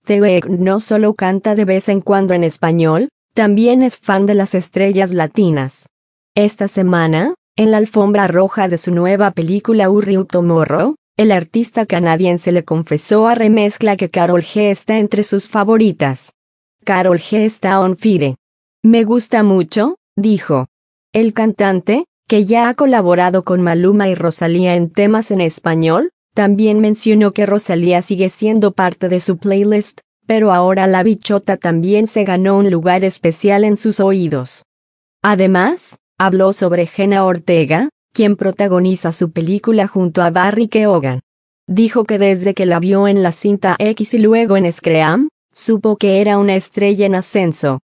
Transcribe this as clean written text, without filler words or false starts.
Ortega no solo canta de vez en cuando en español, también es fan de las estrellas latinas. Esta semana, en la alfombra roja de su nueva película Hurry Up Tomorrow, el artista canadiense le confesó a Remezcla que Karol G está entre sus favoritas. Karol G está on fire. Me gusta mucho, dijo. El cantante, que ya ha colaborado con Maluma y Rosalía en temas en español, también mencionó que Rosalía sigue siendo parte de su playlist, pero ahora la bichota también se ganó un lugar especial en sus oídos. Además, habló sobre Jenna Ortega, quien protagoniza su película junto a Barry Keoghan. Dijo que desde que la vio en la cinta X y luego en Scream, supo que era una estrella en ascenso.